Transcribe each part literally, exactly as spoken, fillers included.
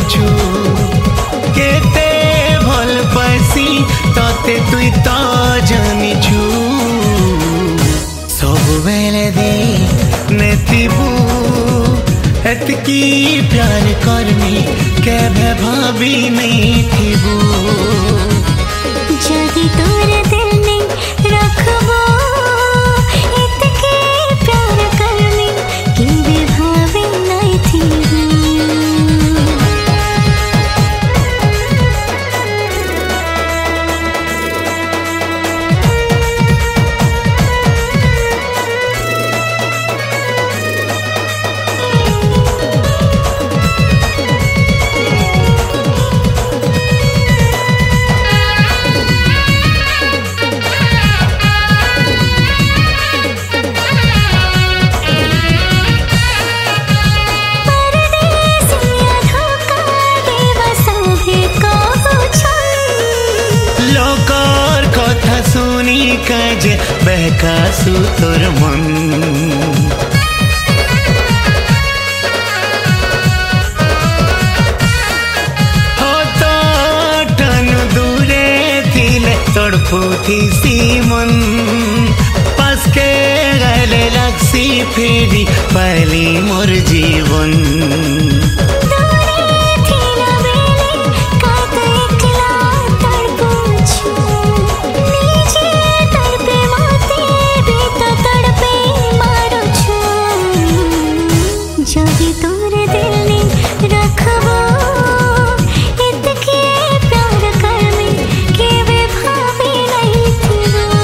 छु केते भल पासी तते तुई तो जानी छु सब बेले दी नेतिबू एतकी प्यार करमी केभे भाभी नहीं थिबू जदि तोर दिल नहीं रखबो एतकी प्यार करमी केभे भाभी नहीं थिबू काजे बहकासु तोर मन हो तो टन दूरे थिले तड़पुथी सी मन पास के गले लगसी फेरी पहली मोर जीवन जदि तोर दिल नहीं रखबो एतकी प्यार करमी केभे भाभी नहीं थिबू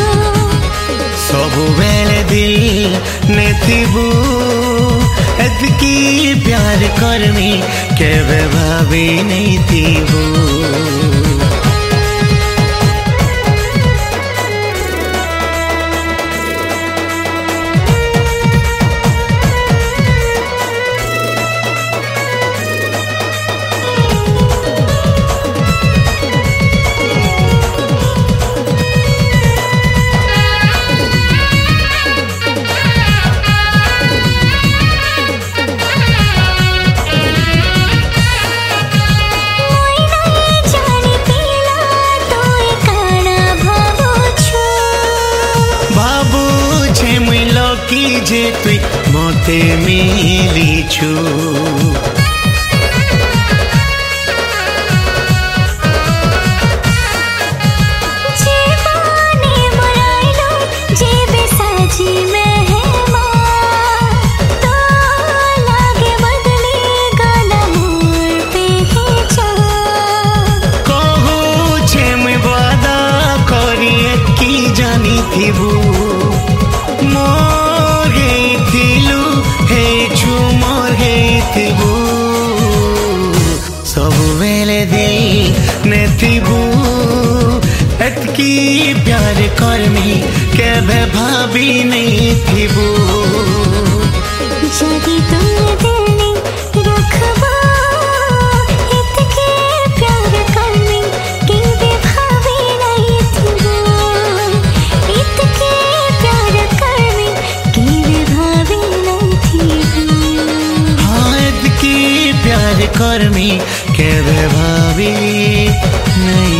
सब बेले दिल ने थिबू एतकी प्यार करमी केभे भाभी नहीं थिबू जे तुई मोते मिली छु जीवने मुराइलो जे बेसाजी मेहमा तो लागे बदली गला मोर पे ही जा कहू छे मैं वादा करिए की जानी थिबू सब बेले दिल ने थिबू एतकी प्यार करमी केभे भाभी नहीं थिबू जदि तोर दिल नहीं रखबो एतकी प्यार करमी केभे भाभी नहीं थिबू एतकी प्यार करमी केभे भाभी नहीं थिबू हाँ एतकी प्यार करमी केभे भाभी नहीं